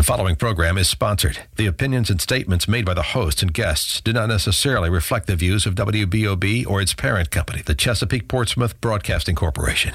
following program is sponsored. The opinions and statements made by the host and guests do not necessarily reflect the views of WBOB or its parent company, the Chesapeake Portsmouth Broadcasting Corporation.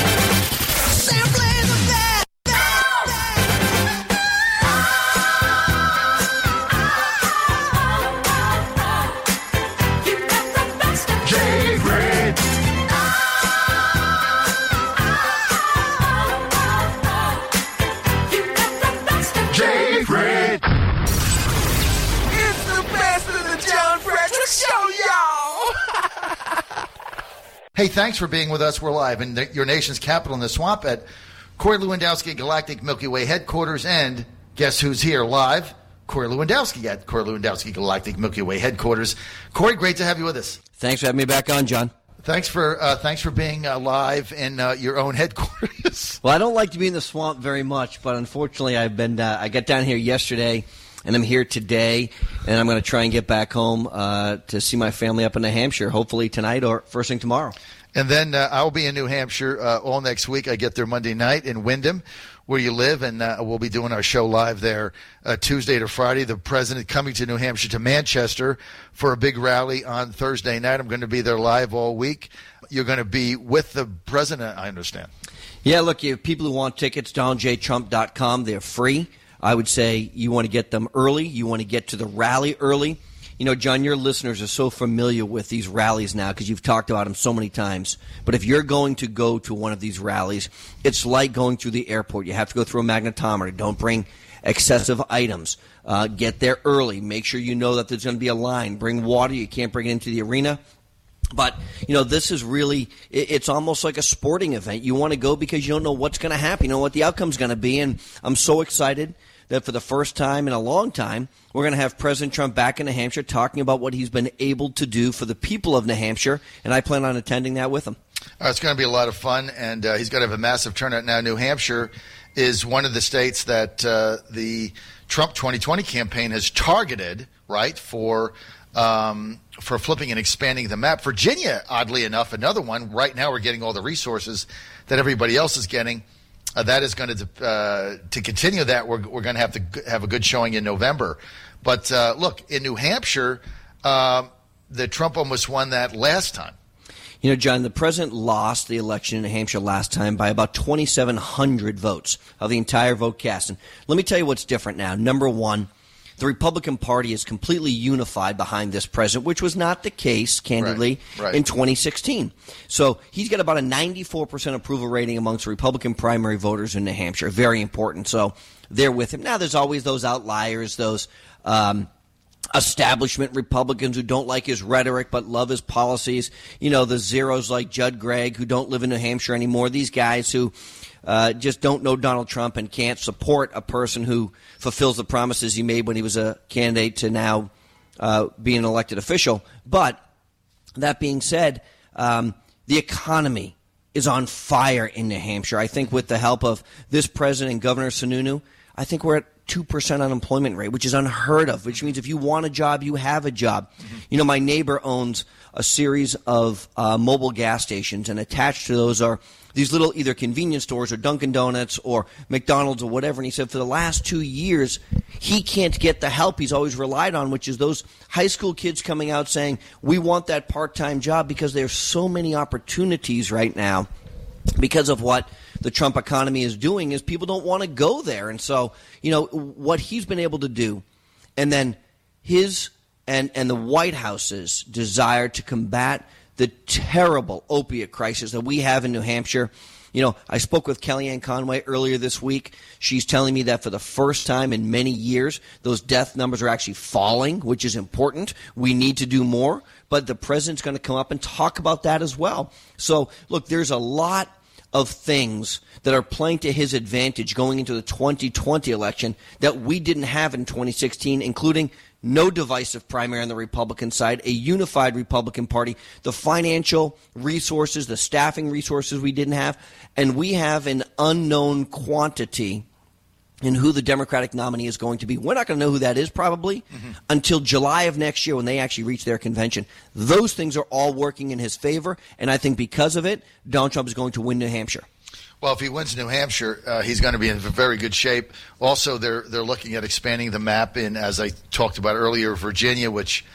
Hey, thanks for being with us. We're live in your nation's capital in the swamp at Corey Lewandowski Galactic Milky Way headquarters. And guess who's here live? Corey Lewandowski at Corey Lewandowski Galactic Milky Way headquarters. Corey, great to have you with us. Thanks for having me back on, John. Thanks for being live in your own headquarters. Well, I don't like to be in the swamp very much, but unfortunately I got down here yesterday, and I'm here today, and I'm going to try and get back home to see my family up in New Hampshire, hopefully tonight or first thing tomorrow. And then I'll be in New Hampshire all next week. I get there Monday night in Wyndham, where you live, and we'll be doing our show live there Tuesday to Friday. The president coming to New Hampshire to Manchester for a big rally on Thursday night. I'm going to be there live all week. You're going to be with the president, I understand. Yeah, look, you have people who want tickets, DonaldJTrump.com. They're free. I would say you want to get them early. You want to get to the rally early. You know, John, your listeners are so familiar with these rallies now because you've talked about them so many times. But if you're going to go to one of these rallies, it's like going through the airport. You have to go through a magnetometer. Don't bring excessive items. Get there early. Make sure you know that there's going to be a line. Bring water. You can't bring it into the arena. But, you know, this is really, it's almost like a sporting event. You want to go because you don't know what's going to happen. You know what the outcome's going to be. And I'm so excited that for the first time in a long time, we're going to have President Trump back in New Hampshire talking about what he's been able to do for the people of New Hampshire, and I plan on attending that with him. It's going to be a lot of fun, and he's going to have a massive turnout. Now, New Hampshire is one of the states that the Trump 2020 campaign has targeted, right, for flipping and expanding the map. Virginia, oddly enough, another one. Right now we're getting all the resources that everybody else is getting. That is going to continue that. We're going to have to have a good showing in November. But look, in New Hampshire, the Trump almost won that last time. You know, John, the president lost the election in New Hampshire last time by about 2,700 votes of the entire vote cast. And let me tell you what's different now. Number one, the Republican Party is completely unified behind this president, which was not the case, candidly, right. in 2016. So he's got about a 94% approval rating amongst Republican primary voters in New Hampshire. Very important. So they're with him. Now, there's always those outliers, those establishment Republicans who don't like his rhetoric but love his policies. You know, the zeros like Judd Gregg who don't live in New Hampshire anymore. These guys who just don't know Donald Trump and can't support a person who fulfills the promises he made when he was a candidate to now be an elected official. But that being said, the economy is on fire in New Hampshire. I think with the help of this president and Governor Sununu, I think we're at 2% unemployment rate, which is unheard of, which means if you want a job, you have a job. Mm-hmm. You know, my neighbor owns a series of mobile gas stations, and attached to those are these little either convenience stores or Dunkin' Donuts or McDonald's or whatever. And he said for the last 2 years, he can't get the help he's always relied on, which is those high school kids coming out saying, we want that part-time job, because there's so many opportunities right now because of what the Trump economy is doing is people don't want to go there. And so, you know, what he's been able to do, and then his and the White House's desire to combat the terrible opiate crisis that we have in New Hampshire. You know, I spoke with Kellyanne Conway earlier this week. She's telling me that for the first time in many years, those death numbers are actually falling, which is important. We need to do more. But the president's going to come up and talk about that as well. So, look, there's a lot of things that are playing to his advantage going into the 2020 election that we didn't have in 2016, including no divisive primary on the Republican side, a unified Republican Party, the financial resources, the staffing resources we didn't have, and we have an unknown quantity in who the Democratic nominee is going to be. We're not going to know who that is probably until July of next year when they actually reach their convention. Those things are all working in his favor, and I think because of it, Donald Trump is going to win New Hampshire. Well, if he wins New Hampshire, he's going to be in very good shape. Also, they're looking at expanding the map in, as I talked about earlier, Virginia, which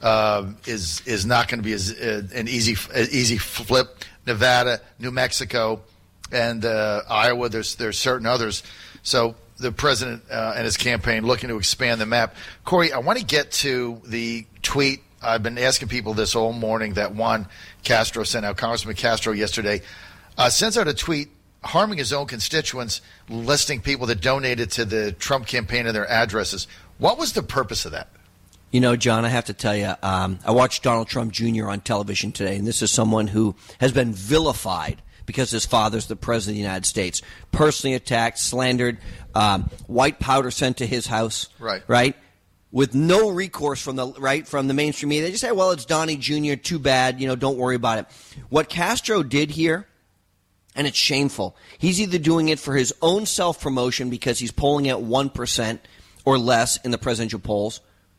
is not going to be an easy flip. Nevada, New Mexico, and Iowa. There's certain others. So the president and his campaign looking to expand the map. Corey, I want to get to the tweet. I've been asking people this all morning that Juan Castro sent out. Congressman Castro yesterday sends out a tweet harming his own constituents, listing people that donated to the Trump campaign and their addresses. What was the purpose of that? You know, John, I have to tell you, I watched Donald Trump Jr. on television today, and this is someone who has been vilified because his father's the president of the United States, personally attacked, slandered, white powder sent to his house, right? With no recourse from the mainstream media. They just say, well, it's Donnie Jr., too bad, don't worry about it. What Castro did here, and it's shameful, he's either doing it for his own self-promotion because he's polling at 1% or less in the presidential polls,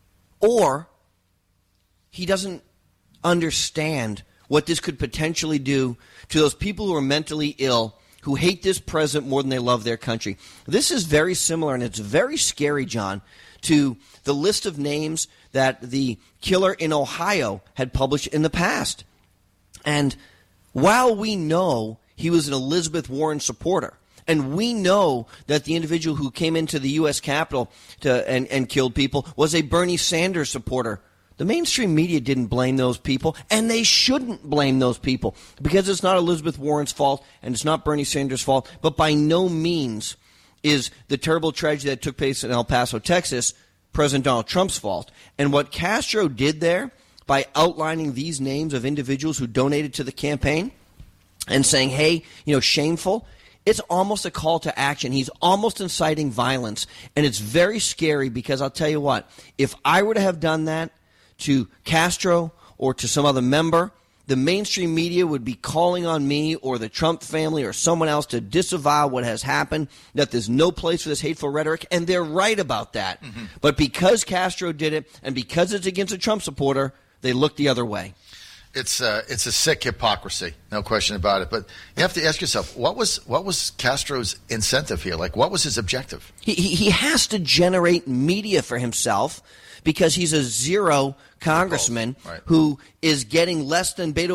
or he doesn't understand what this could potentially do to those people who are mentally ill, who hate this president more than they love their country. This is very similar, and it's very scary, John, to the list of names that the killer in Ohio had published in the past. And while we know he was an Elizabeth Warren supporter, and we know that the individual who came into the U.S. Capitol and killed people was a Bernie Sanders supporter, the mainstream media didn't blame those people, and they shouldn't blame those people because it's not Elizabeth Warren's fault and it's not Bernie Sanders' fault, but by no means is the terrible tragedy that took place in El Paso, Texas, President Donald Trump's fault. And what Castro did there by outlining these names of individuals who donated to the campaign and saying, hey, shameful, it's almost a call to action. He's almost inciting violence. And it's very scary because I'll tell you what, if I were to have done that to Castro or to some other member, the mainstream media would be calling on me or the Trump family or someone else to disavow what has happened, that there's no place for this hateful rhetoric, and they're right about that. Mm-hmm. But because Castro did it and because it's against a Trump supporter, they look the other way. It's a sick hypocrisy, no question about it. But you have to ask yourself, what was Castro's incentive here? Like, what was his objective? He has to generate media for himself because he's a zero congressman who is getting less than Eric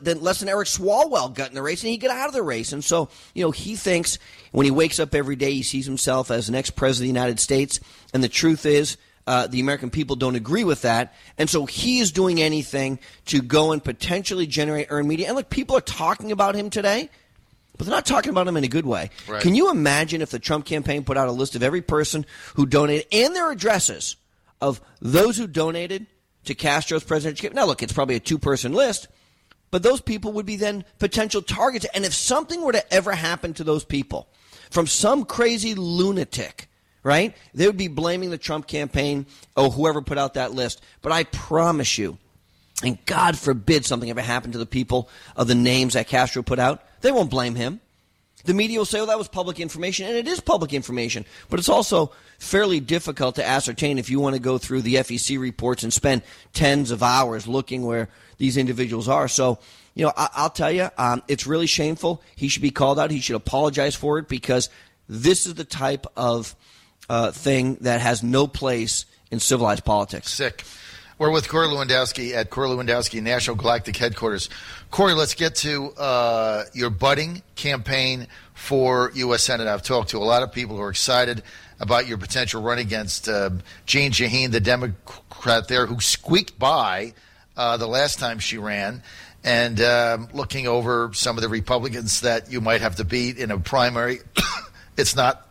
Swalwell got in the race, and he got out of the race. And so, he thinks when he wakes up every day, he sees himself as the next president of the United States. And the truth is, the American people don't agree with that. And so he is doing anything to go and potentially generate earned media. And look, people are talking about him today, but they're not talking about him in a good way. Right. Can you imagine if the Trump campaign put out a list of every person who donated and their addresses of those who donated to Castro's presidential campaign? Now, look, it's probably a two-person list, but those people would be then potential targets. And if something were to ever happen to those people from some crazy lunatic, right, they would be blaming the Trump campaign or whoever put out that list. But I promise you, and God forbid something ever happened to the people of the names that Castro put out, they won't blame him. The media will say, well, that was public information, and it is public information. But it's also fairly difficult to ascertain if you want to go through the FEC reports and spend tens of hours looking where these individuals are. So, I'll tell you, it's really shameful. He should be called out. He should apologize for it because this is the type of thing that has no place in civilized politics. Sick. We're with Corey Lewandowski at Corey Lewandowski National Galactic Headquarters. Corey, let's get to your budding campaign for U.S. Senate. I've talked to a lot of people who are excited about your potential run against Jeanne Shaheen, the Democrat there, who squeaked by the last time she ran, and looking over some of the Republicans that you might have to beat in a primary. It's not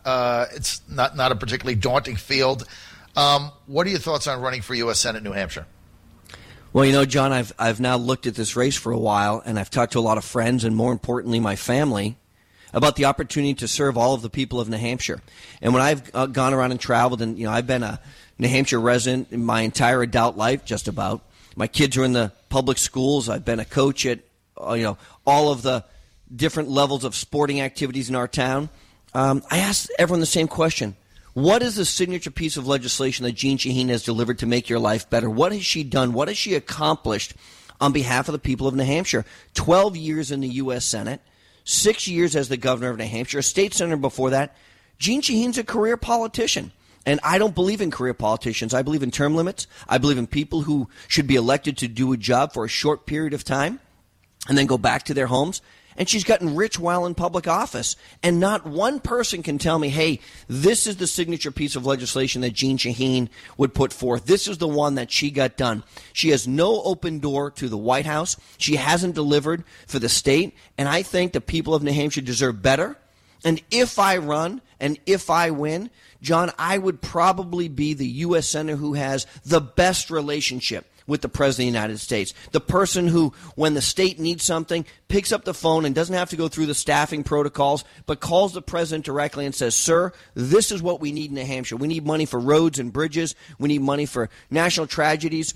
a particularly daunting field. What are your thoughts on running for U.S. Senate, New Hampshire? Well, John, I've now looked at this race for a while, and I've talked to a lot of friends, and more importantly, my family, about the opportunity to serve all of the people of New Hampshire. And when I've gone around and traveled, and I've been a New Hampshire resident in my entire adult life, just about. My kids are in the public schools. I've been a coach at all of the different levels of sporting activities in our town. I asked everyone the same question. What is the signature piece of legislation that Jeanne Shaheen has delivered to make your life better? What has she done? What has she accomplished on behalf of the people of New Hampshire? 12 years in the U.S. Senate, 6 years as the governor of New Hampshire, a state senator before that. Jeanne Shaheen's a career politician. And I don't believe in career politicians. I believe in term limits. I believe in people who should be elected to do a job for a short period of time and then go back to their homes. And she's gotten rich while in public office. And not one person can tell me, hey, this is the signature piece of legislation that Jeanne Shaheen would put forth. This is the one that she got done. She has no open door to the White House. She hasn't delivered for the state. And I think the people of New Hampshire deserve better. And if I run and if I win, John, I would probably be the U.S. Senator who has the best relationship with the President of the United States. The person who, when the state needs something, picks up the phone and doesn't have to go through the staffing protocols, but calls the President directly and says, sir, this is what we need in New Hampshire. We need money for roads and bridges. We need money for national tragedies,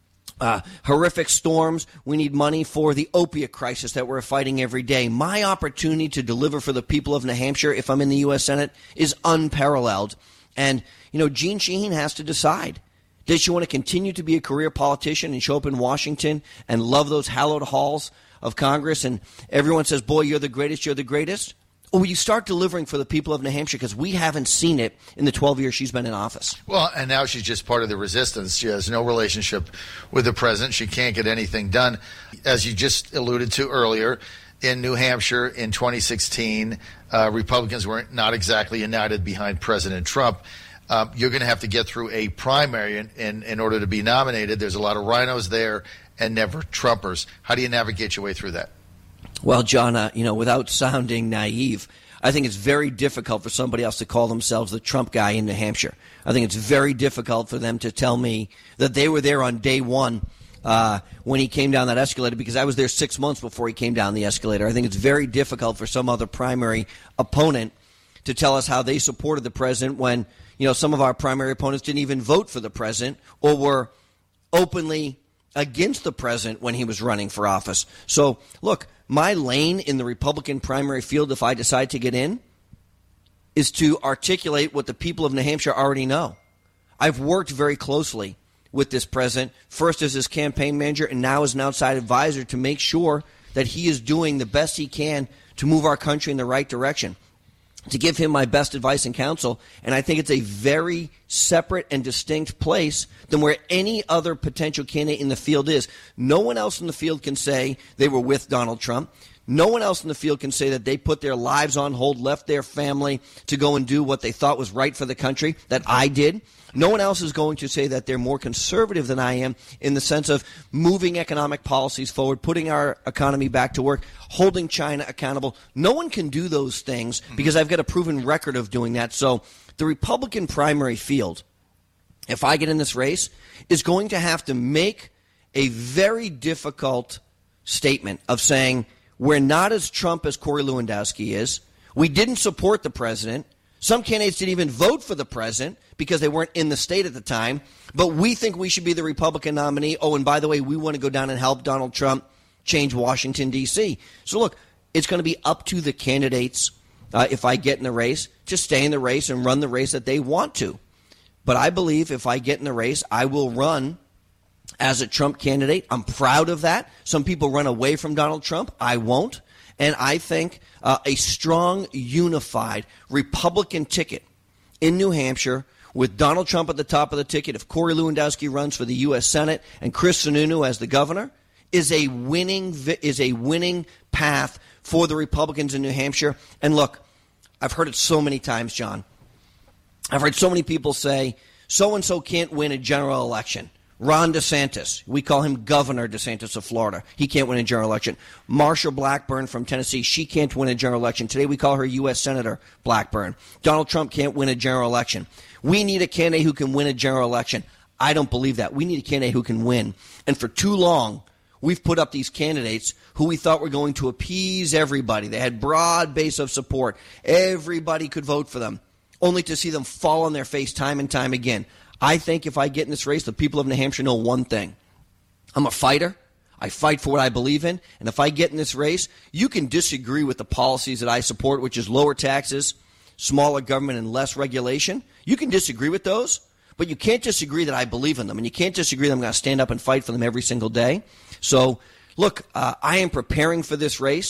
horrific storms. We need money for the opiate crisis that we're fighting every day. My opportunity to deliver for the people of New Hampshire, if I'm in the U.S. Senate, is unparalleled. And, Jeanne Shaheen has to decide. Does she want to continue to be a career politician and show up in Washington and love those hallowed halls of Congress and everyone says, boy, you're the greatest? Or will you start delivering for the people of New Hampshire? Because we haven't seen it in the 12 years she's been in office. Well, and now she's just part of the resistance. She has no relationship with the president. She can't get anything done. As you just alluded to earlier, in New Hampshire in 2016, Republicans were not exactly united behind President Trump. You're going to have to get through a primary in order to be nominated. There's a lot of rhinos there and never Trumpers. How do you navigate your way through that? Well, John, without sounding naive, I think it's very difficult for somebody else to call themselves the Trump guy in New Hampshire. I think it's very difficult for them to tell me that they were there on day one when he came down that escalator, because I was there 6 months before he came down the escalator. I think it's very difficult for some other primary opponent to tell us how they supported the president when some of our primary opponents didn't even vote for the president or were openly against the president when he was running for office. So, look, my lane in the Republican primary field, if I decide to get in, is to articulate what the people of New Hampshire already know. I've worked very closely with this president, first as his campaign manager and now as an outside advisor, to make sure that he is doing the best he can to move our country in the right direction, to give him my best advice and counsel. And I think it's a very separate and distinct place than where any other potential candidate in the field is. No one else in the field can say they were with Donald Trump. No one else in the field can say that they put their lives on hold, left their family to go and do what they thought was right for the country, that I did. No one else is going to say that they're more conservative than I am in the sense of moving economic policies forward, putting our economy back to work, holding China accountable. No one can do those things because I've got a proven record of doing that. So the Republican primary field, if I get in this race, is going to have to make a very difficult statement of saying, we're not as Trump as Corey Lewandowski is. We didn't support the president. Some candidates didn't even vote for the president because they weren't in the state at the time. But we think we should be the Republican nominee. Oh, and by the way, we want to go down and help Donald Trump change Washington, D.C. So, look, it's going to be up to the candidates, if I get in the race, to stay in the race and run the race that they want to. But I believe if I get in the race, I will run as a Trump candidate. I'm proud of that. Some people run away from Donald Trump. I won't. And I think a strong, unified Republican ticket in New Hampshire with Donald Trump at the top of the ticket, if Corey Lewandowski runs for the U.S. Senate and Chris Sununu as the governor, is a winning path for the Republicans in New Hampshire. And look, I've heard it so many times, John. I've heard so many people say, so-and-so can't win a general election. Ron DeSantis, we call him Governor DeSantis of Florida. He can't win a general election. Marsha Blackburn from Tennessee, she can't win a general election. Today we call her U.S. Senator Blackburn. Donald Trump can't win a general election. We need a candidate who can win a general election. I don't believe that. We need a candidate who can win. And for too long, we've put up these candidates who we thought were going to appease everybody. They had broad base of support. Everybody could vote for them, only to see them fall on their face time and time again. I think if I get in this race, the people of New Hampshire know one thing. I'm a fighter. I fight for what I believe in. And if I get in this race, you can disagree with the policies that I support, which is lower taxes, smaller government, and less regulation. You can disagree with those, but you can't disagree that I believe in them. And you can't disagree that I'm going to stand up and fight for them every single day. So, look, I am preparing for this race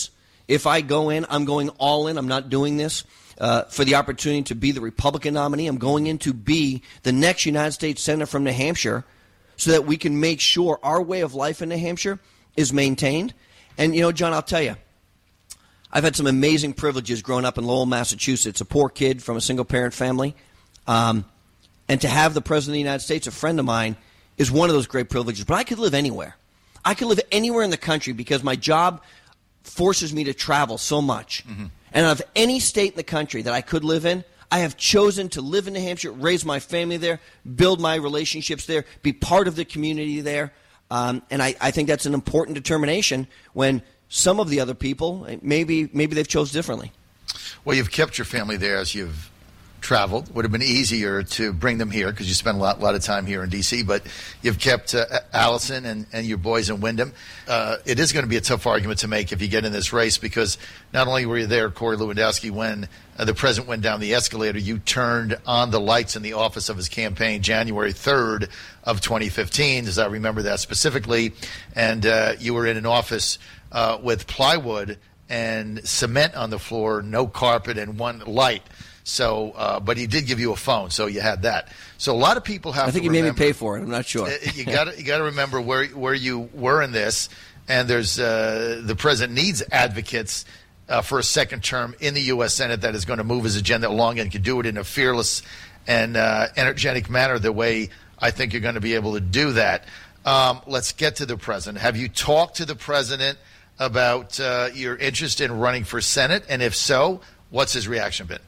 If I go in, I'm going all in. I'm not doing this for the opportunity to be the Republican nominee. I'm going in to be the next United States Senator from New Hampshire so that we can make sure our way of life in New Hampshire is maintained. And, John, I'll tell you, I've had some amazing privileges growing up in Lowell, Massachusetts, a poor kid from a single-parent family. And to have the President of the United States, a friend of mine, is one of those great privileges. But I could live anywhere. I could live anywhere in the country because my job forces me to travel so much. Mm-hmm. And out of any state in the country that I could live in, I have chosen to live in New Hampshire, raise my family there, build my relationships there, be part of the community there. And I think that's an important determination when some of the other people, maybe they've chose differently. Well, you've kept your family there as you've traveled. Would have been easier to bring them here because you spend a lot of time here in D.C., but you've kept Allison and your boys in Windham. It is going to be a tough argument to make if you get in this race because not only were you there, Corey Lewandowski, when the president went down the escalator, you turned on the lights in the office of his campaign January 3rd of 2015, as I remember that specifically, and you were in an office with plywood and cement on the floor, no carpet, and one light. So, but he did give you a phone, so you had that. So a lot of people have. I think to he made me pay for it. I'm not sure. You got to remember where you were in this, and there's the president needs advocates for a second term in the U.S. Senate that is going to move his agenda along and can do it in a fearless and energetic manner. The way I think you're going to be able to do that. Let's get to the president. Have you talked to the president about your interest in running for Senate, and if so, what's his reaction been?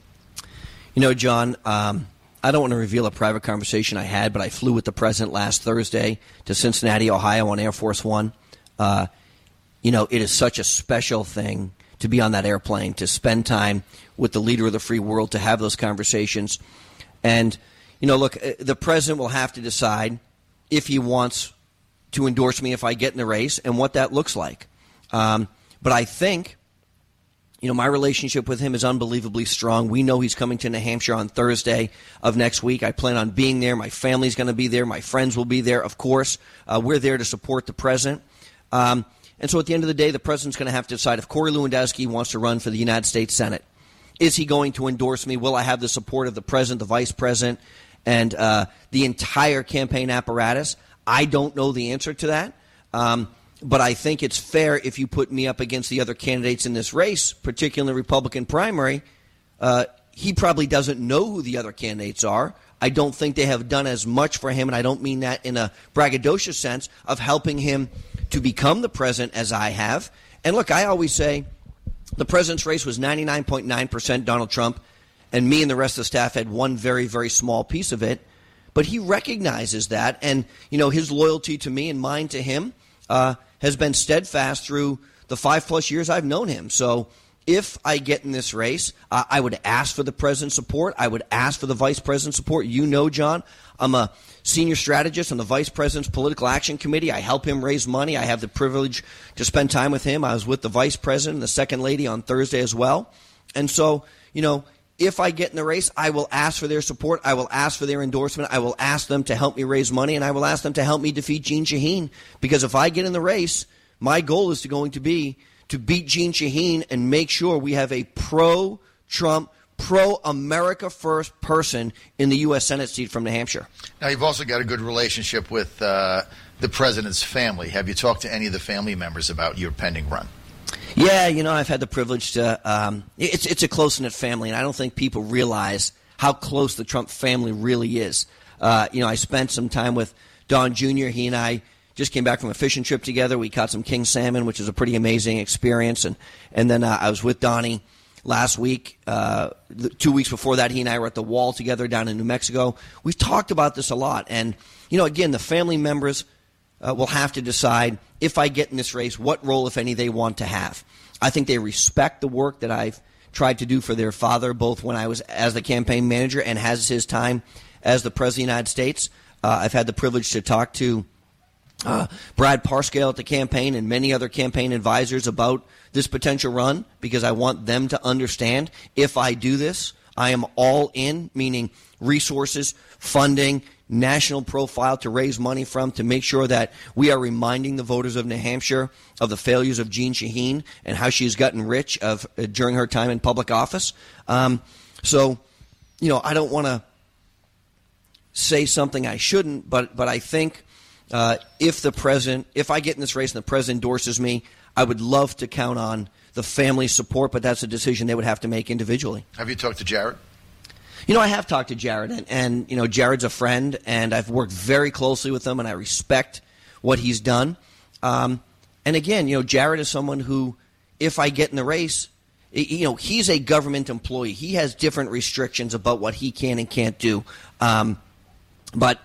John, I don't want to reveal a private conversation I had, but I flew with the president last Thursday to Cincinnati, Ohio on Air Force One. It is such a special thing to be on that airplane, to spend time with the leader of the free world, to have those conversations. And, look, the president will have to decide if he wants to endorse me if I get in the race and what that looks like. But I think my relationship with him is unbelievably strong. We know he's coming to New Hampshire on Thursday of next week. I plan on being there. My family's going to be there. My friends will be there, of course. We're there to support the president. And so at the end of the day, the president's going to have to decide if Corey Lewandowski wants to run for the United States Senate. Is he going to endorse me? Will I have the support of the president, the vice president, and the entire campaign apparatus? I don't know the answer to that. But I think it's fair if you put me up against the other candidates in this race, particularly the Republican primary. He probably doesn't know who the other candidates are. I don't think they have done as much for him, and I don't mean that in a braggadocious sense of helping him to become the president as I have. And look, I always say the president's race was 99.9% Donald Trump, and me and the rest of the staff had one very, very small piece of it. But he recognizes that, and his loyalty to me and mine to him has been steadfast through the 5+ years I've known him. So if I get in this race, I would ask for the president's support. I would ask for the vice president's support. John, I'm a senior strategist on the vice president's political action committee. I help him raise money. I have the privilege to spend time with him. I was with the vice president and the second lady on Thursday as well. And so, if I get in the race, I will ask for their support. I will ask for their endorsement. I will ask them to help me raise money, and I will ask them to help me defeat Jeanne Shaheen. Because if I get in the race, my goal is going to be to beat Jeanne Shaheen and make sure we have a pro-Trump, pro-America first person in the U.S. Senate seat from New Hampshire. Now, you've also got a good relationship with the president's family. Have you talked to any of the family members about your pending run? Yeah, I've had the privilege to it's a close-knit family, and I don't think people realize how close the Trump family really is. I spent some time with Don Jr. He and I just came back from a fishing trip together. We caught some king salmon, which is a pretty amazing experience. And then I was with Donnie last week. 2 weeks before that, he and I were at the wall together down in New Mexico. We've talked about this a lot. And, again, the family members will have to decide, if I get in this race, what role, if any, they want to have. I think they respect the work that I've tried to do for their father, both when I was as the campaign manager and has his time as the President of the United States. I've had the privilege to talk to Brad Parscale at the campaign and many other campaign advisors about this potential run, because I want them to understand, if I do this, I am all in, meaning resources, funding, national profile to raise money from, to make sure that we are reminding the voters of New Hampshire of the failures of Jeanne Shaheen and how she's gotten rich during her time in public office. So, I don't want to say something I shouldn't, but I think if I get in this race and the president endorses me, I would love to count on the family's support, but that's a decision they would have to make individually. Have you talked to Jared? I have talked to Jared, and Jared's a friend, and I've worked very closely with him, and I respect what he's done. And again, Jared is someone who, if I get in the race, he's a government employee. He has different restrictions about what he can and can't do. But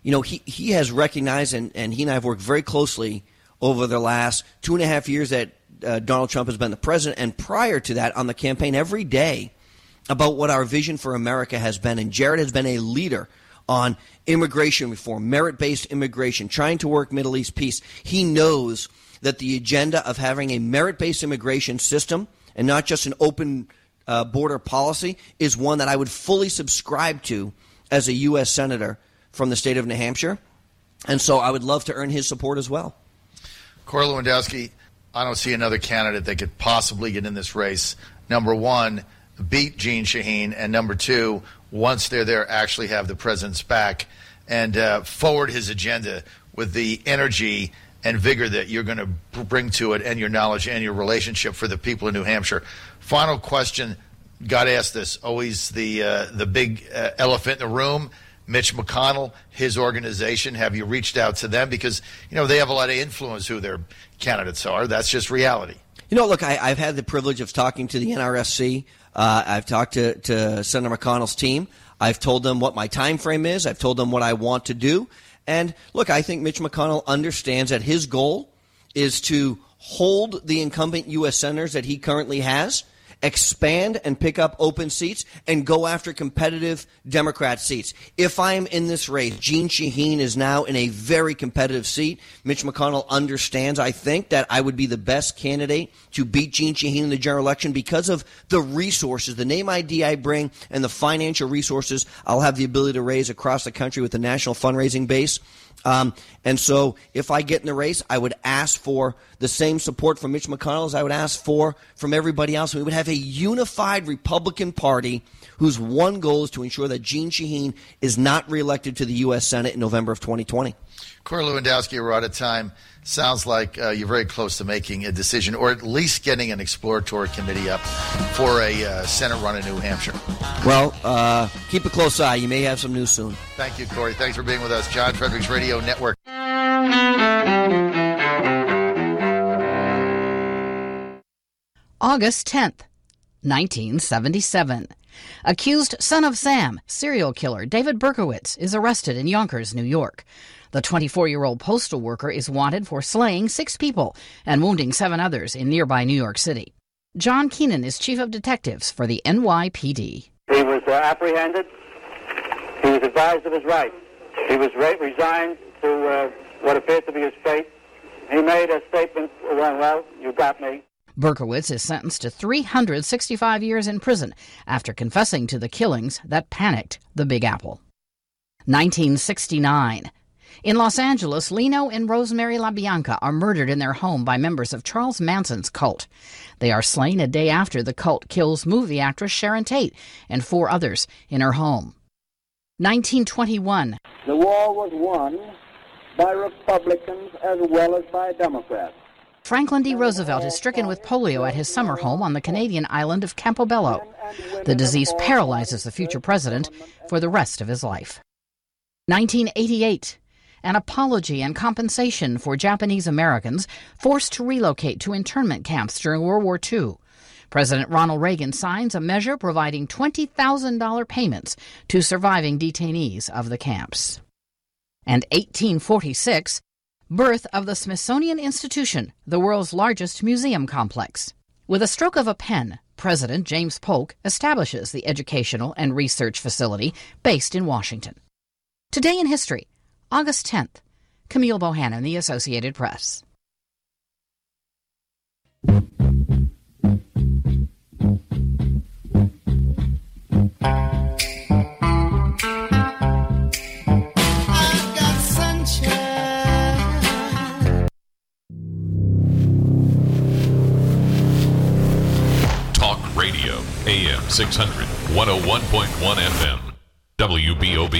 he has recognized, and he and I have worked very closely over the last 2.5 years that Donald Trump has been the president, and prior to that on the campaign every day, about what our vision for America has been. And Jared has been a leader on immigration reform, merit-based immigration, trying to work Middle East peace. He knows that the agenda of having a merit-based immigration system and not just an open border policy is one that I would fully subscribe to as a U.S. Senator from the state of New Hampshire. And so I would love to earn his support as well. Corey Lewandowski, I don't see another candidate that could possibly get in this race. Number one, beat Jeanne Shaheen, and number two, once they're there, actually have the president's back and forward his agenda with the energy and vigor that you're going to bring to it, and your knowledge and your relationship for the people of New Hampshire. Final question, got asked this, always the big elephant in the room, Mitch McConnell, his organization. Have you reached out to them? Because, they have a lot of influence who their candidates are. That's just reality. Look, I've had the privilege of talking to the NRSC. I've talked to Senator McConnell's team. I've told them what my time frame is. I've told them what I want to do. And look, I think Mitch McConnell understands that his goal is to hold the incumbent U.S. senators that he currently has, expand and pick up open seats, and go after competitive Democrat seats. If I am in this race, Jeanne Shaheen is now in a very competitive seat. Mitch McConnell understands, I think, that I would be the best candidate to beat Jeanne Shaheen in the general election because of the resources, the name ID I bring, and the financial resources I'll have the ability to raise across the country with the national fundraising base. And so if I get in the race, I would ask for the same support from Mitch McConnell as I would ask for from everybody else. We would have a unified Republican Party whose one goal is to ensure that Jeanne Shaheen is not reelected to the U.S. Senate in November of 2020. Corey Lewandowski, we're out of time. Sounds like you're very close to making a decision, or at least getting an exploratory committee up for a Senate run in New Hampshire. Well, keep a close eye. You may have some news soon. Thank you, Corey. Thanks for being with us. John Fredericks Radio Network. August 10th, 1977. Accused son of Sam, serial killer David Berkowitz, is arrested in Yonkers, New York. The 24-year-old postal worker is wanted for slaying 6 people and wounding 7 others in nearby New York City. John Keenan is chief of detectives for the NYPD. He was apprehended. He was advised of his rights. He was resigned to what appeared to be his fate. He made a statement, well, you got me. Berkowitz is sentenced to 365 years in prison after confessing to the killings that panicked the Big Apple. 1969. In Los Angeles, Leno and Rosemary LaBianca are murdered in their home by members of Charles Manson's cult. They are slain a day after the cult kills movie actress Sharon Tate and 4 others in her home. 1921. The war was won by Republicans as well as by Democrats. Franklin D. Roosevelt is stricken with polio at his summer home on the Canadian island of Campobello. The disease paralyzes the future president for the rest of his life. 1988. An apology and compensation for Japanese Americans forced to relocate to internment camps during World War II. President Ronald Reagan signs a measure providing $20,000 payments to surviving detainees of the camps. And 1846, birth of the Smithsonian Institution, the world's largest museum complex. With a stroke of a pen, President James Polk establishes the educational and research facility based in Washington. Today in History, August 10th. Camille Bohannon, The Associated Press. 600, 101.1 FM, WBOB.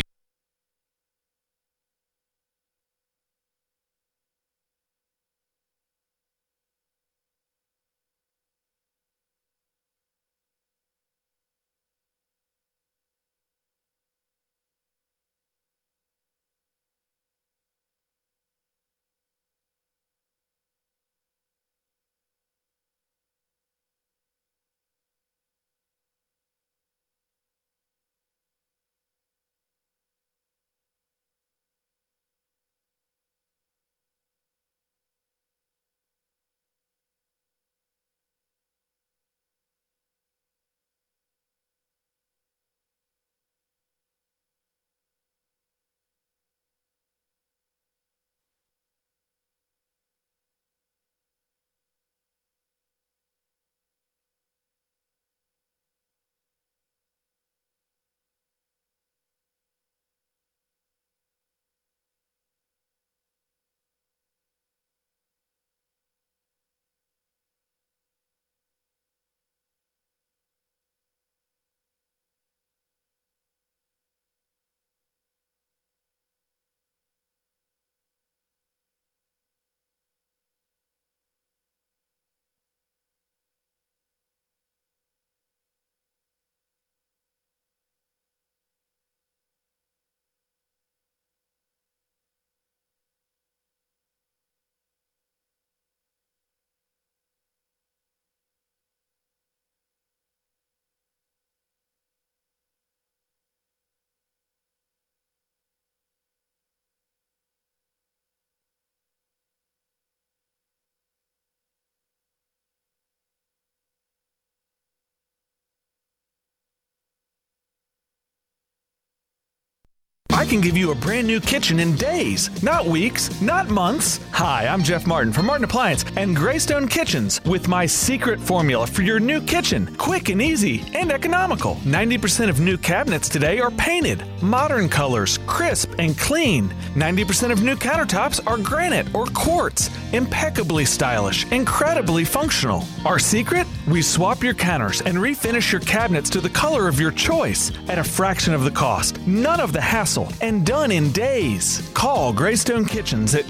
I can give you a brand new kitchen in days, not weeks, not months. Hi, I'm Jeff Martin from Martin Appliance and Greystone Kitchens with my secret formula for your new kitchen. Quick and easy and economical. 90% of new cabinets today are painted, modern colors, crisp and clean. 90% of new countertops are granite or quartz, impeccably stylish, incredibly functional. Our secret? We swap your counters and refinish your cabinets to the color of your choice at a fraction of the cost. None of the hassle. And done in days. Call Greystone Kitchens at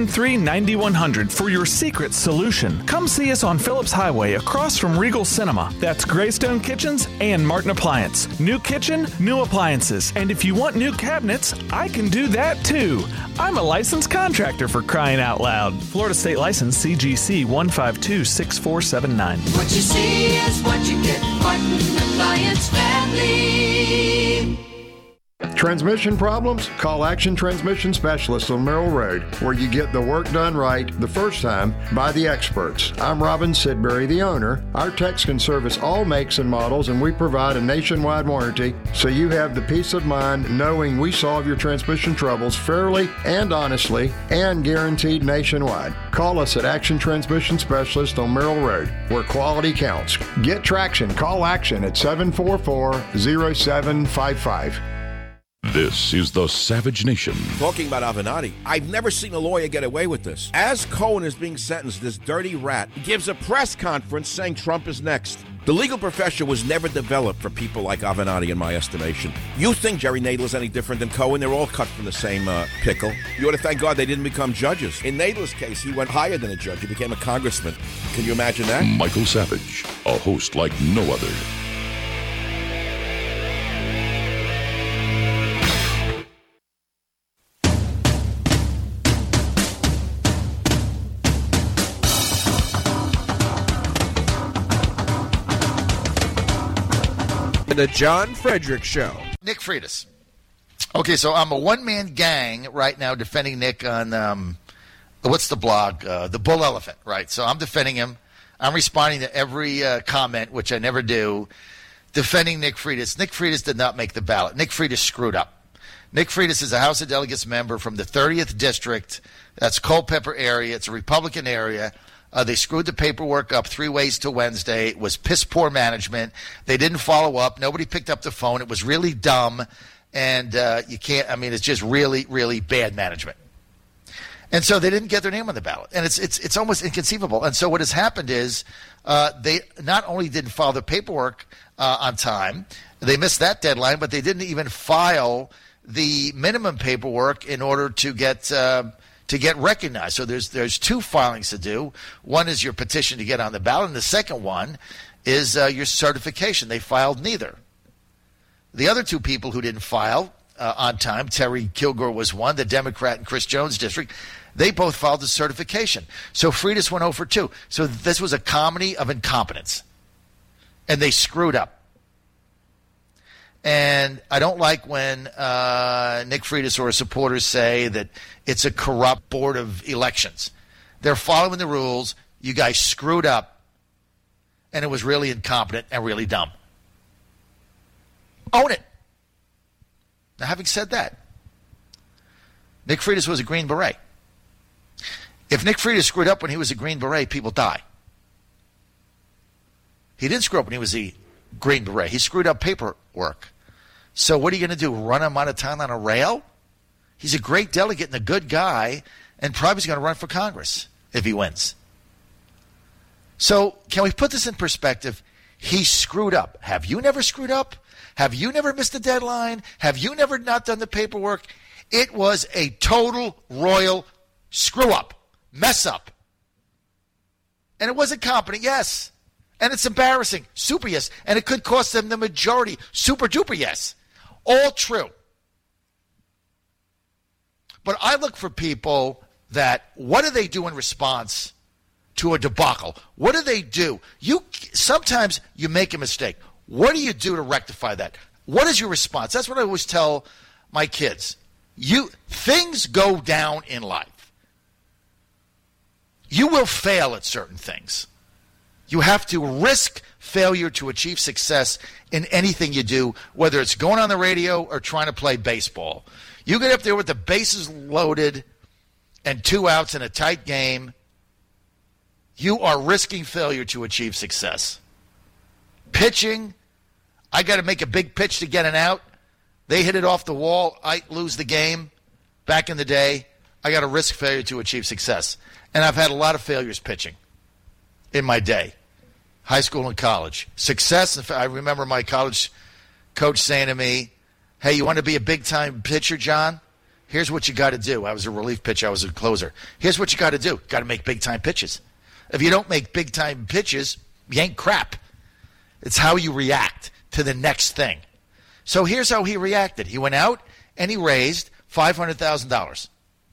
213-9100 for your secret solution. Come see us on Phillips Highway across from Regal Cinema. That's Greystone Kitchens and Martin Appliance. New kitchen, new appliances. And if you want new cabinets, I can do that too. I'm a licensed contractor, for crying out loud. Florida State License CGC 1526479. What you see is what you get. Martin Appliance Family. Transmission problems? Call Action Transmission Specialists on Merrill Road, where you get the work done right the first time by the experts. I'm Robin Sidbury, the owner. Our techs can service all makes and models, and we provide a nationwide warranty, so you have the peace of mind knowing we solve your transmission troubles fairly and honestly and guaranteed nationwide. Call us at Action Transmission Specialist on Merrill Road, where quality counts. Get traction. Call Action at 744-0755. This is the Savage Nation. Talking about Avenatti, I've never seen a lawyer get away with this. As Cohen is being sentenced, this dirty rat gives a press conference saying Trump is next. The legal profession was never developed for people like Avenatti, in my estimation. You think Jerry Nadler's any different than Cohen? They're all cut from the same pickle. You ought to thank God they didn't become judges. In Nadler's case, he went higher than a judge. He became a congressman. Can you imagine that? Michael Savage, a host like no other. The John Frederick Show. Nick Freitas. Okay, so I'm a one-man gang right now defending Nick on, what's the blog? The Bull Elephant, right? So I'm defending him. I'm responding to every comment, which I never do, defending Nick Freitas. Nick Freitas did not make the ballot. Nick Freitas screwed up. Nick Freitas is a House of Delegates member from the 30th District. That's Culpeper area. It's a Republican area. They screwed the paperwork up 3 ways to Wednesday. It was piss poor management. They didn't follow up. Nobody picked up the phone. It was really dumb. And you can't, I mean, it's just really, really bad management. And so they didn't get their name on the ballot. And it's almost inconceivable. And so what has happened is they not only didn't follow the paperwork, on time. They missed that deadline, but they didn't even file the minimum paperwork in order to get recognized. So there's two filings to do. One is your petition to get on the ballot, and the second one is your certification. They filed neither. The other two people who didn't file on time, Terry Kilgore was one, the Democrat in Chris Jones' district, they both filed the certification. So Freitas went 0 for 2. So this was a comedy of incompetence. And they screwed up. And I don't like when Nick Freitas or his supporters say that it's a corrupt board of elections. They're following the rules. You guys screwed up, and it was really incompetent and really dumb. Own it. Now, having said that, Nick Freitas was a Green Beret. If Nick Freitas screwed up when he was a Green Beret, people die. He didn't screw up when he was a Green Beret. He screwed up paperwork. So what are you going to do, run him out of town on a rail? He's a great delegate and a good guy, and probably he's going to run for Congress if he wins. So can we put this in perspective? He screwed up. Have you never screwed up? Have you never missed a deadline? Have you never not done the paperwork? It was a total royal screw up, mess up. And it wasn't competent, yes. And it's embarrassing, super yes. And it could cost them the majority, super duper yes. All true. But I look for people that, what do they do in response to a debacle? What do they do? Sometimes you make a mistake. What do you do to rectify that? What is your response? That's what I always tell my kids. Things go down in life. You will fail at certain things. You have to risk failure to achieve success in anything you do, whether it's going on the radio or trying to play baseball. You get up there with the bases loaded and 2 outs in a tight game, you are risking failure to achieve success. Pitching, I got to make a big pitch to get an out. They hit it off the wall, I lose the game. Back in the day, I got to risk failure to achieve success. And I've had a lot of failures pitching in my day. High school and college. Success, I remember my college coach saying to me, hey, you want to be a big-time pitcher, John? Here's what you got to do. I was a relief pitcher. I was a closer. Here's what you got to do. You got to make big-time pitches. If you don't make big-time pitches, you ain't crap. It's how you react to the next thing. So here's how he reacted. He went out and he raised $500,000.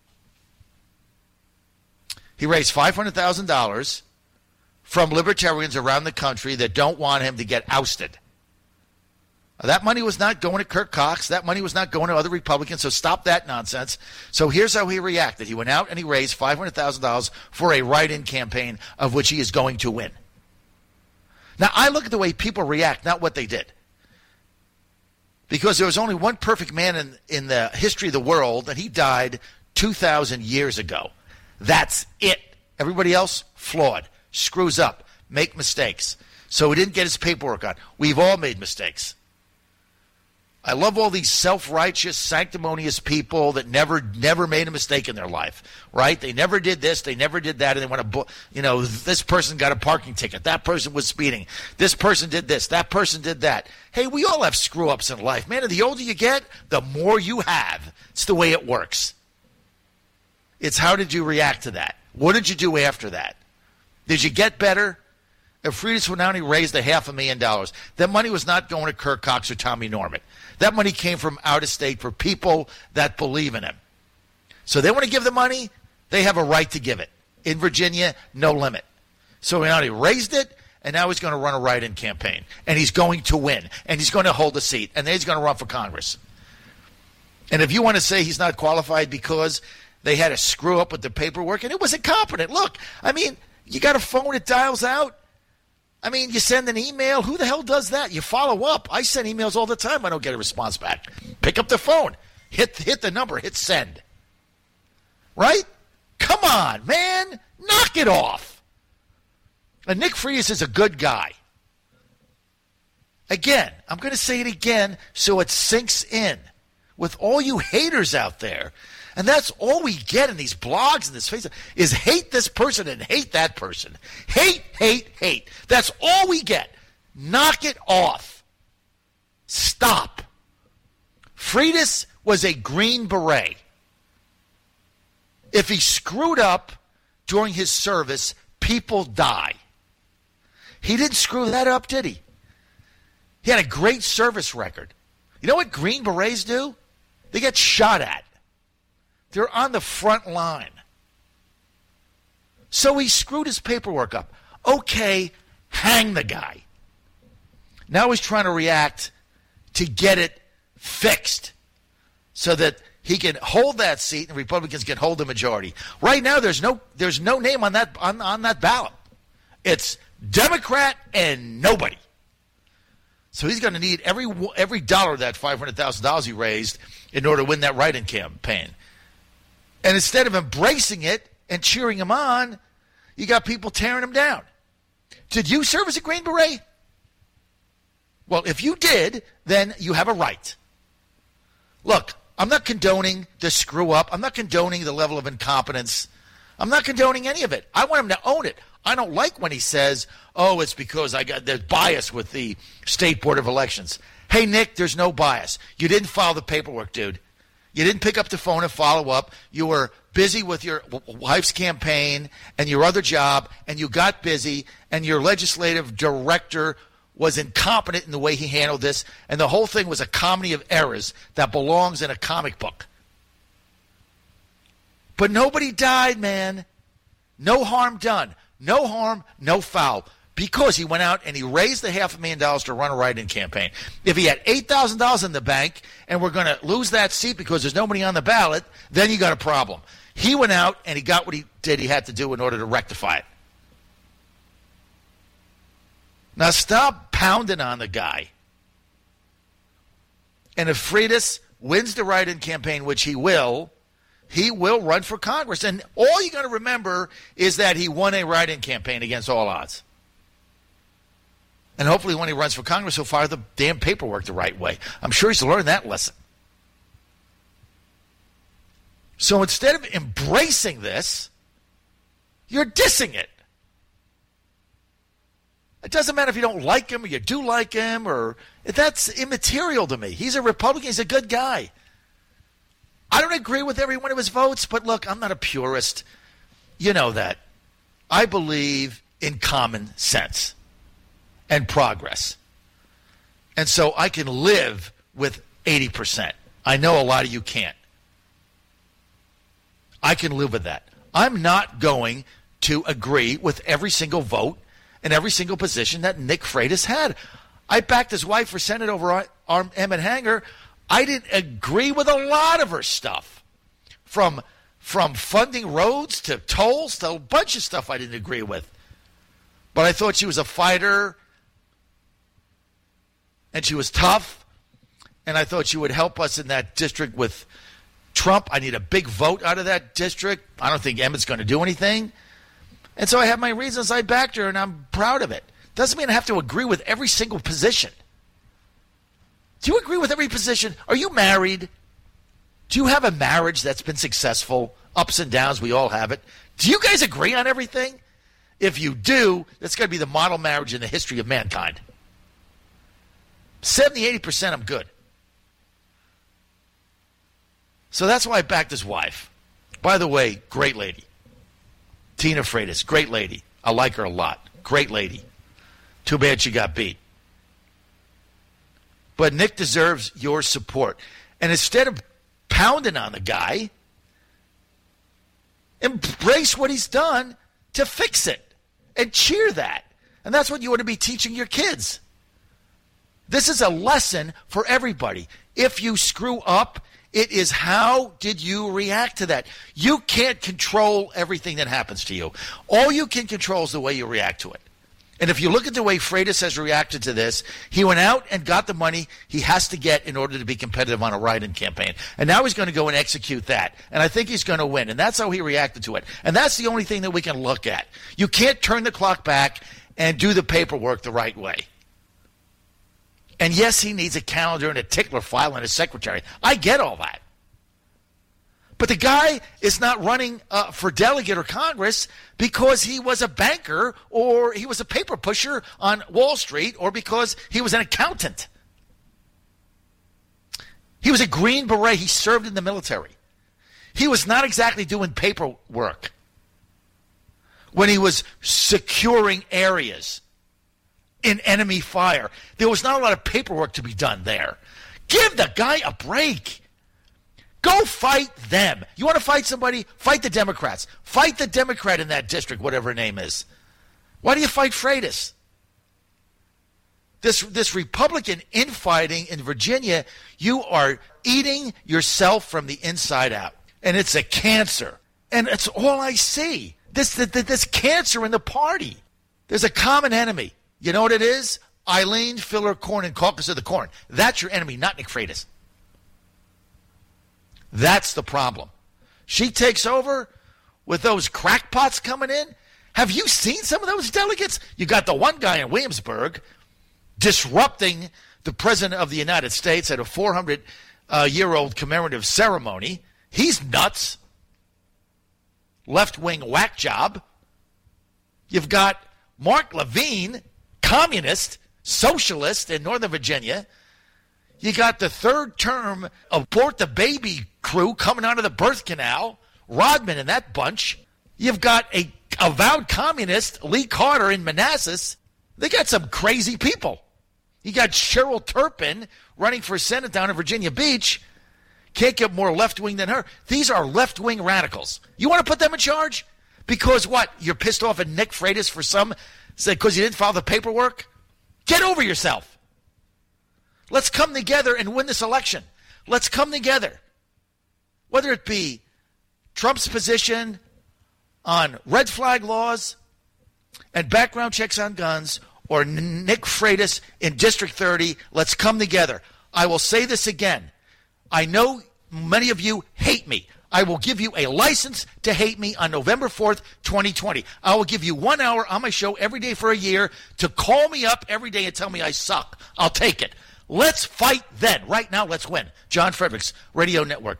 He raised $500,000 from libertarians around the country that don't want him to get ousted. That money was not going to Kirk Cox. That money was not going to other Republicans, so stop that nonsense. So here's how he reacted. He went out and he raised $500,000 for a write-in campaign of which he is going to win. Now, I look at the way people react, not what they did. Because there was only one perfect man in the history of the world, and he died 2,000 years ago. That's it. Everybody else, flawed, screws up, make mistakes. So he didn't get his paperwork on. We've all made mistakes. I love all these self-righteous, sanctimonious people that never made a mistake in their life, right? They never did this, they never did that, and they want to, this person got a parking ticket, that person was speeding, this person did this, that person did that. Hey, we all have screw-ups in life, man, and the older you get, the more you have. It's the way it works. It's how did you react to that? What did you do after that? Did you get better? If Freitas went out and he raised $500,000, that money was not going to Kirk Cox or Tommy Norman. That money came from out of state for people that believe in him. So they want to give the money, they have a right to give it. In Virginia, no limit. So he raised it, and now he's going to run a write-in campaign. And he's going to win. And he's going to hold a seat. And then he's going to run for Congress. And if you want to say he's not qualified because they had to screw up with the paperwork, and it was incompetent. Look, you got a phone, it dials out. You send an email. Who the hell does that? You follow up. I send emails all the time. I don't get a response back. Pick up the phone. Hit the number. Hit send. Right? Come on, man. Knock it off. And Nick Freitas is a good guy. Again, I'm going to say it again so it sinks in. With all you haters out there, and that's all we get in these blogs and this Facebook, is hate this person and hate that person. Hate, hate, hate. That's all we get. Knock it off. Stop. Freitas was a Green Beret. If he screwed up during his service, people die. He didn't screw that up, did he? He had a great service record. You know what Green Berets do? They get shot at. They're on the front line. So he screwed his paperwork up. Okay, hang the guy. Now he's trying to react to get it fixed so that he can hold that seat and Republicans can hold the majority. Right now, there's no name on that ballot. It's Democrat and nobody. So he's going to need every dollar of that $500,000 he raised in order to win that write-in campaign. And instead of embracing it and cheering him on, you got people tearing him down. Did you serve as a Green Beret? Well, if you did, then you have a right. Look, I'm not condoning the screw up. I'm not condoning the level of incompetence. I'm not condoning any of it. I want him to own it. I don't like when he says, oh, it's because there's bias with the State Board of Elections. Hey, Nick, there's no bias. You didn't file the paperwork, dude. You didn't pick up the phone and follow up. You were busy with your wife's campaign and your other job, and you got busy, and your legislative director was incompetent in the way he handled this, and the whole thing was a comedy of errors that belongs in a comic book. But nobody died, man. No harm done. No harm, no foul. Because he went out and he raised the $500,000 to run a write-in campaign. If he had $8,000 in the bank and we're going to lose that seat because there's nobody on the ballot, then you got a problem. He went out and he got what he had to do in order to rectify it. Now stop pounding on the guy. And if Freitas wins the write-in campaign, which he will run for Congress. And all you got to remember is that he won a write-in campaign against all odds. And hopefully when he runs for Congress, he'll file the damn paperwork the right way. I'm sure he's learned that lesson. So instead of embracing this, you're dissing it. It doesn't matter if you don't like him or you do like him, or that's immaterial to me. He's a Republican. He's a good guy. I don't agree with every one of his votes, but look, I'm not a purist. You know that. I believe in common sense and progress. And so I can live with 80%. I know a lot of you can't. I can live with that. I'm not going to agree with every single vote and every single position that Nick Freitas had. I backed his wife for Senate over Emmett Hanger. I didn't agree with a lot of her stuff. From funding roads to tolls to a bunch of stuff I didn't agree with. But I thought she was a fighter, and she was tough, and I thought she would help us in that district with Trump. I need a big vote out of that district. I don't think Emmett's going to do anything. And so I have my reasons. I backed her, and I'm proud of it. Doesn't mean I have to agree with every single position. Do you agree with every position? Are you married? Do you have a marriage that's been successful? Ups and downs, we all have it. Do you guys agree on everything? If you do, that's going to be the model marriage in the history of mankind. 70-80%, I'm good. So that's why I backed his wife. By the way, great lady. Tina Freitas, great lady. I like her a lot. Great lady. Too bad she got beat. But Nick deserves your support. And instead of pounding on the guy, embrace what he's done to fix it and cheer that. And that's what you ought to be teaching your kids. This is a lesson for everybody. If you screw up, it is how did you react to that? You can't control everything that happens to you. All you can control is the way you react to it. And if you look at the way Freitas has reacted to this, he went out and got the money he has to get in order to be competitive on a write-in campaign. And now he's going to go and execute that. And I think he's going to win. And that's how he reacted to it. And that's the only thing that we can look at. You can't turn the clock back and do the paperwork the right way. And yes, he needs a calendar and a tickler file and a secretary. I get all that. But the guy is not running for delegate or Congress because he was a banker or he was a paper pusher on Wall Street or because he was an accountant. He was a Green Beret. He served in the military. He was not exactly doing paperwork when he was securing areas in enemy fire. There was not a lot of paperwork to be done there. Give the guy a break. Go fight them. You want to fight somebody? Fight the Democrats. Fight the Democrat in that district, whatever her name is. Why do you fight Freitas? This Republican infighting in Virginia, you are eating yourself from the inside out. And it's a cancer. And it's all I see. This cancer in the party. There's a common enemy. You know what it is? Eileen Filler Cornyn, Caucus of the Corn. That's your enemy, not Nick Freitas. That's the problem. She takes over with those crackpots coming in. Have you seen some of those delegates? You got the one guy in Williamsburg disrupting the President of the United States at a 400-year-old commemorative ceremony. He's nuts. Left-wing whack job. You've got Mark Levine, communist, socialist in Northern Virginia. You got the third term abort the baby crew coming out of the birth canal, Rodman and that bunch. You've got a avowed communist, Lee Carter in Manassas. They got some crazy people. You got Cheryl Turpin running for Senate down in Virginia Beach. Can't get more left-wing than her. These are left-wing radicals. You want to put them in charge? Because what? You're pissed off at Nick Freitas for some, say, because you didn't file the paperwork? Get over yourself. Let's come together and win this election. Let's come together. Whether it be Trump's position on red flag laws and background checks on guns or Nick Freitas in District 30, let's come together. I will say this again. I know many of you hate me. I will give you a license to hate me on November 4th, 2020. I will give you 1 hour on my show every day for a year to call me up every day and tell me I suck. I'll take it. Let's fight then. Right now, let's win. John Fredericks, Radio Network.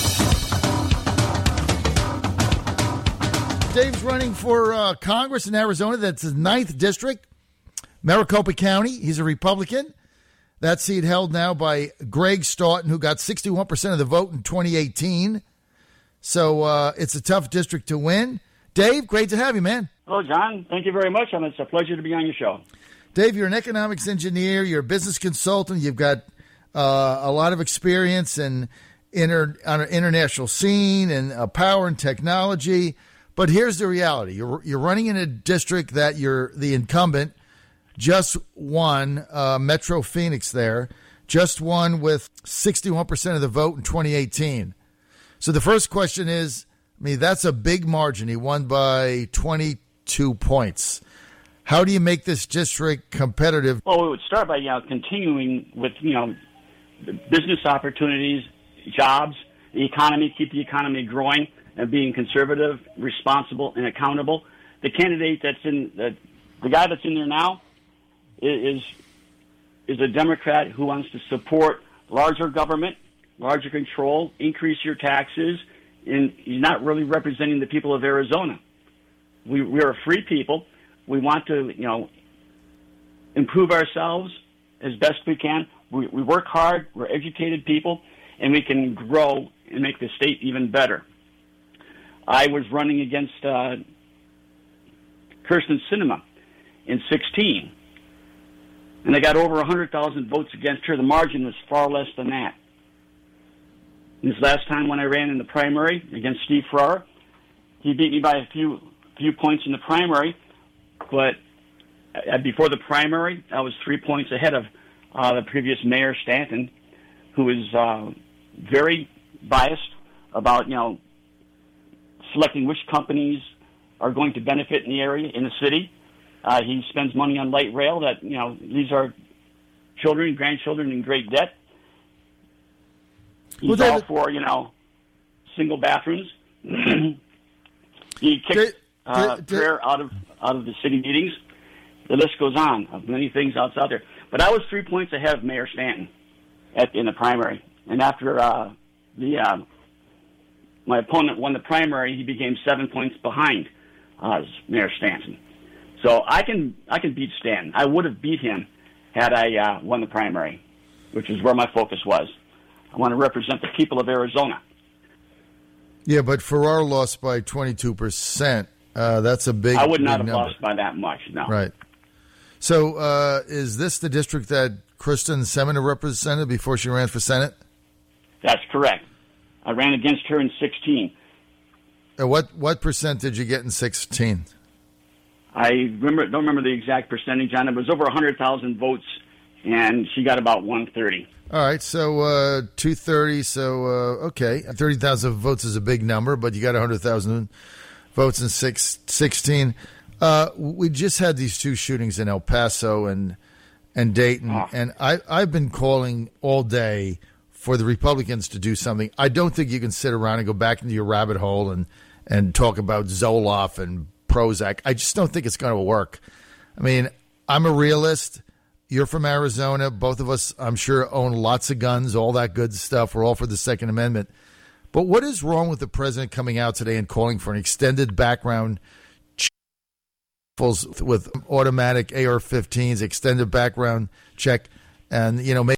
Dave's running for Congress in Arizona. That's his 9th district, Maricopa County. He's a Republican. That seat held now by Greg Stoughton, who got 61% of the vote in 2018. So it's a tough district to win. Dave, great to have you, man. Hello, John. Thank you very much. It's a pleasure to be on your show. Dave, you're an economics engineer. You're a business consultant. You've got a lot of experience on an international scene and power and technology. But here's the reality. You're running in a district that you're the incumbent, just won, Metro Phoenix there, just won with 61% of the vote in 2018. So the first question is, that's a big margin. He won by 22 points. How do you make this district competitive? Well, we would start by continuing with business opportunities, jobs, the economy, keep the economy growing, and being conservative, responsible, and accountable. The candidate that's the guy that's in there now is a Democrat who wants to support larger government, larger control, increase your taxes, and he's not really representing the people of Arizona. We're a free people. We want to, improve ourselves as best we can. We work hard. We're educated people, and we can grow and make the state even better. I was running against Kyrsten Sinema in 2016, and I got over 100,000 votes against her. The margin was far less than that. And this last time when I ran in the primary against Steve Farrar, he beat me by a few points in the primary, but before the primary, I was 3 points ahead of the previous Mayor Stanton, who was very biased about, selecting which companies are going to benefit in the area, in the city. He spends money on light rail that, leaves our children, grandchildren in great debt. He's all for, single bathrooms. He kicked prayer out of the city meetings. The list goes on of many things outside there. But I was 3 points ahead of Mayor Stanton in the primary. And after my opponent won the primary, he became 7 points behind Mayor Stanton. So I can beat Stanton. I would have beat him had I won the primary, which is where my focus was. I want to represent the people of Arizona. Yeah, but Farrar lost by 22%. That's a big. I would not have number. lost by that much. No. Right. So, is this the district that Kristen Semina represented before she ran for Senate? That's correct. I ran against her in 16. What percent did you get in 16? I don't remember the exact percentage on it. It was over 100,000 votes, and she got about 130. All right, so 230. So okay, 30,000 votes is a big number, but you got 100,000 votes in 16. We just had these two shootings in El Paso and Dayton, and I've been calling all day for the Republicans to do something. I don't think you can sit around and go back into your rabbit hole and talk about Zoloft and Prozac. I just don't think it's going to work. I mean, I'm a realist. You're from Arizona. Both of us, I'm sure, own lots of guns, all that good stuff. We're all for the Second Amendment. But what is wrong with the president coming out today and calling for an extended background check with automatic AR-15s, extended background check, and, maybe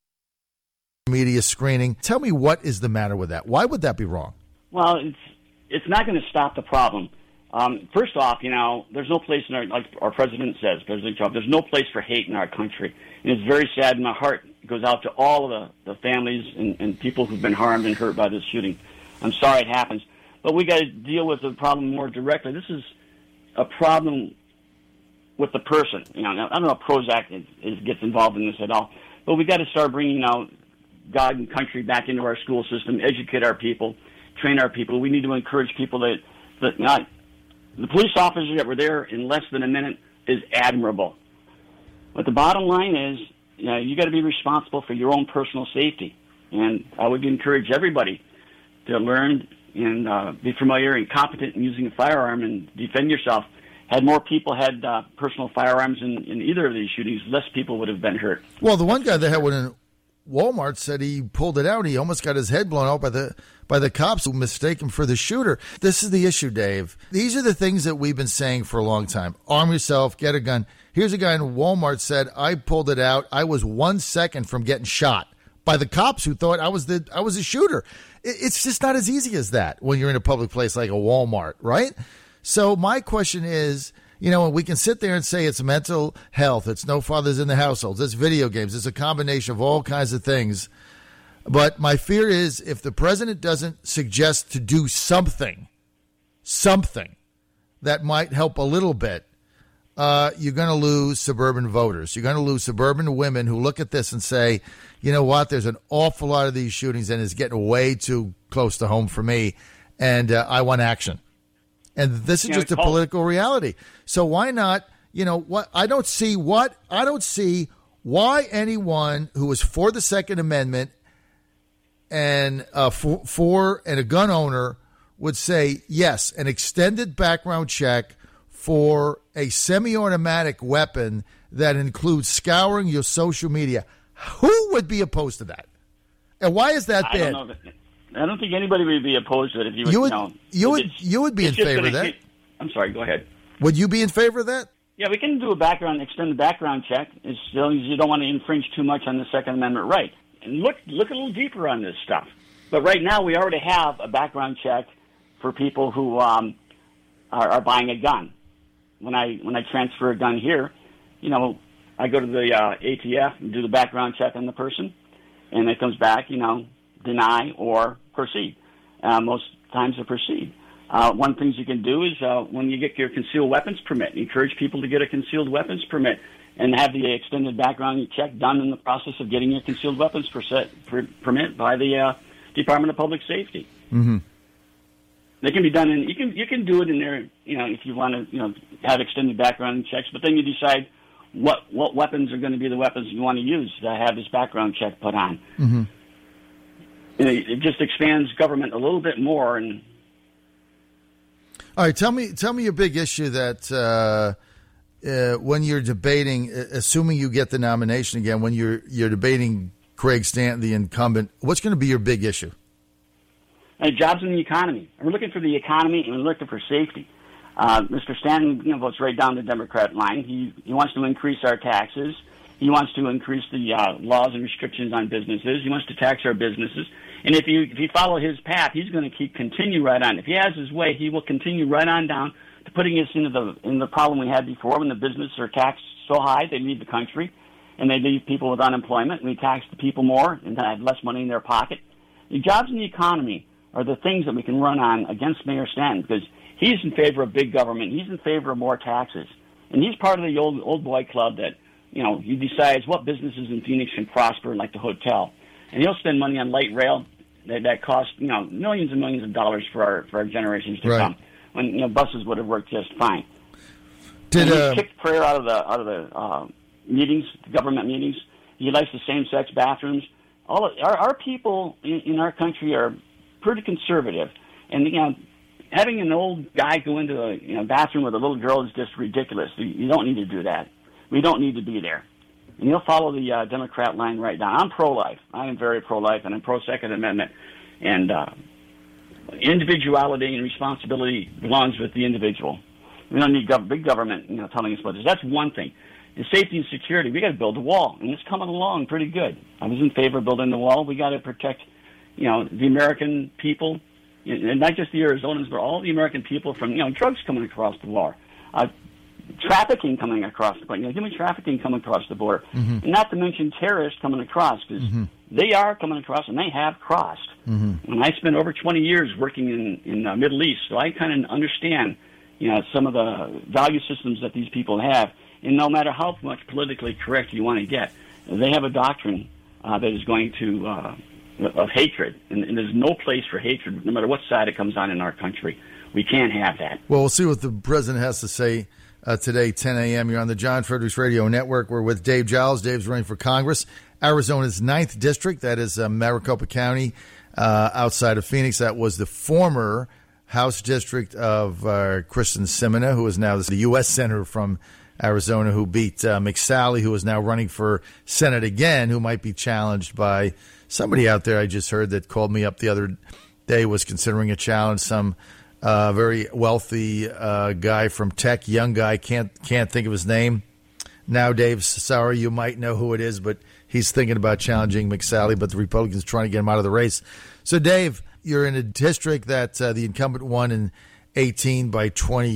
media screening? Tell me, what is the matter with that? Why would that be wrong? Well, it's not going to stop the problem. First off, there's no place like our president says, President Trump, there's no place for hate in our country. And it's very sad, and my heart goes out to all of the families and people who've been harmed and hurt by this shooting. I'm sorry it happens. But we got to deal with the problem more directly. This is a problem with the person. I don't know if Prozac gets involved in this at all. But we got to start bringing God and country back into our school system, educate our people, train our people. We need to encourage people that the police officers that were there in less than a minute is admirable. But the bottom line is, you got to be responsible for your own personal safety. And I would encourage everybody to learn and be familiar and competent in using a firearm and defend yourself. Had more people had personal firearms in either of these shootings, less people would have been hurt. Well, the one guy that had one in Walmart said he pulled it out. He almost got his head blown out by the cops who mistake him for the shooter. This is the issue, Dave. These are the things that we've been saying for a long time. Arm yourself, get a gun. Here's a guy in Walmart said, I pulled it out. I was 1 second from getting shot by the cops who thought I was a shooter. It's just not as easy as that when you're in a public place like a Walmart, right? So my question is, we can sit there and say it's mental health, it's no fathers in the households, it's video games, it's a combination of all kinds of things. But my fear is if the president doesn't suggest to do something that might help a little bit, you're going to lose suburban voters. You're going to lose suburban women who look at this and say, you know what, there's an awful lot of these shootings and it's getting way too close to home for me, and I want action. And this is just a political reality. So why not, I don't see why anyone who is for the Second Amendment and for a gun owner would say, yes, an extended background check for a semi-automatic weapon that includes scouring your social media. Who would be opposed to that? And why is that bad? I don't think anybody would be opposed to it if you would. You would be in favor of that. I'm sorry. Go ahead. Would you be in favor of that? Yeah, we can do a extended background check as long as you don't want to infringe too much on the Second Amendment right. And look a little deeper on this stuff. But right now, we already have a background check for people who are buying a gun. When I transfer a gun here, I go to the ATF and do the background check on the person, and it comes back, deny or proceed. Most times they proceed. One of the things you can do is when you get your concealed weapons permit, encourage people to get a concealed weapons permit and have the extended background check done in the process of getting your concealed weapons permit by the Department of Public Safety. Mm-hmm. They can be done in. You can do it in there, if you want to, have extended background checks. But then you decide what weapons are going to be the weapons you want to use to have this background check put on. Mm-hmm. It just expands government a little bit more. And all right, tell me your big issue that when you're debating, assuming you get the nomination again, when you're debating Craig Stanton, the incumbent, what's going to be your big issue? Jobs in the economy. We're looking for the economy, and we're looking for safety. Mr. Stanton votes right down the Democrat line. He wants to increase our taxes. He wants to increase the laws and restrictions on businesses. He wants to tax our businesses. And if you follow his path, he's going to continue right on. If he has his way, he will continue right on down to putting us into the problem we had before when the businesses are taxed so high they leave the country and they leave people with unemployment, and we tax the people more and they have less money in their pocket. The jobs in the economy are the things that we can run on against Mayor Stanton, because he's in favor of big government. He's in favor of more taxes. And he's part of the old boy club that, he decides what businesses in Phoenix can prosper, like the hotel. And he'll spend money on light rail that costs, millions and millions of dollars for our generations to come, when, buses would have worked just fine. He kicked prayer out of the meetings, government meetings. He likes the same-sex bathrooms. Our people in our country are pretty conservative, and having an old guy go into a bathroom with a little girl is just ridiculous. You don't need to do that. We don't need to be there. And he'll follow the Democrat line right down. I'm pro-life. I am very pro-life, and I'm pro-Second Amendment. And individuality and responsibility belongs with the individual. We don't need big government telling us what it is. That's one thing. The safety and security, we got to build a wall, and it's coming along pretty good. I was in favor of building the wall. We got to protect, the American people, and not just the Arizonans, but all the American people from, drugs coming across the border, trafficking coming across the border, human trafficking coming across the border, and not to mention terrorists coming across, because they are coming across, and they have crossed. And I spent over 20 years working in the Middle East, so I kind of understand, some of the value systems that these people have. And no matter how much politically correct you want to get, they have a doctrine that is going to of hatred, and there's no place for hatred, no matter what side it comes on in our country. We can't have that. Well, we'll see what the president has to say today, 10 a.m. You're on the John Fredericks Radio Network. We're with Dave Giles. Dave's running for Congress. Arizona's 9th District, that is Maricopa County, outside of Phoenix. That was the former House District of Kristen Simina, who is now the U.S. Senator from Arizona, who beat McSally, who is now running for Senate again, who might be challenged by somebody out there I just heard that called me up the other day, was considering a challenge. Some very wealthy guy from tech, young guy, can't think of his name. Now, Dave, sorry, you might know who it is, but he's thinking about challenging McSally, but the Republicans trying to get him out of the race. So, Dave, you're in a district that the incumbent won in 18 by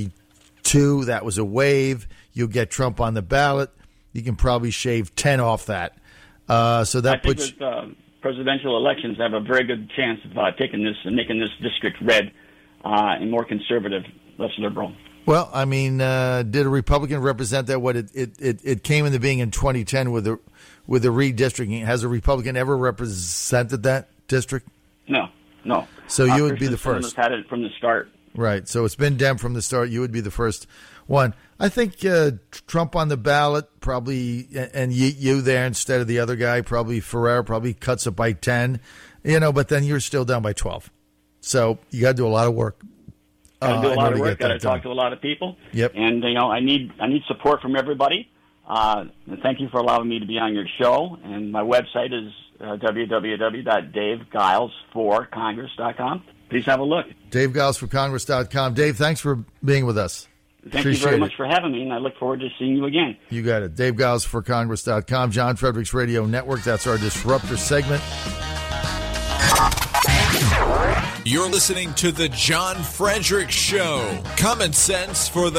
22. That was a wave. You'll get Trump on the ballot. You can probably shave 10 off that. So that puts presidential elections have a very good chance of taking this and making this district red and more conservative, less liberal. Well, I mean, did a Republican represent that? What it came into being in 2010 with the redistricting. Has a Republican ever represented that district? No. So you would be the first. Had it from the start. Right. So it's been Dem from the start. You would be the first one. I think Trump on the ballot probably, and you there instead of the other guy, probably Ferrer probably cuts it by 10, but then you're still down by 12. So you got to do a lot of work. Got to do a lot of work. Got to talk to a lot of people. Yep. And I need support from everybody. Thank you for allowing me to be on your show. And my website is www.davegiles4congress.com. Please have a look. DaveGilesForCongress.com. Dave, thanks for being with us. Thank you very much for having me, and I look forward to seeing you again. You got it. DaveGilesForCongress.com. John Fredericks Radio Network. That's our Disruptor segment. You're listening to The John Fredericks Show. Common sense for the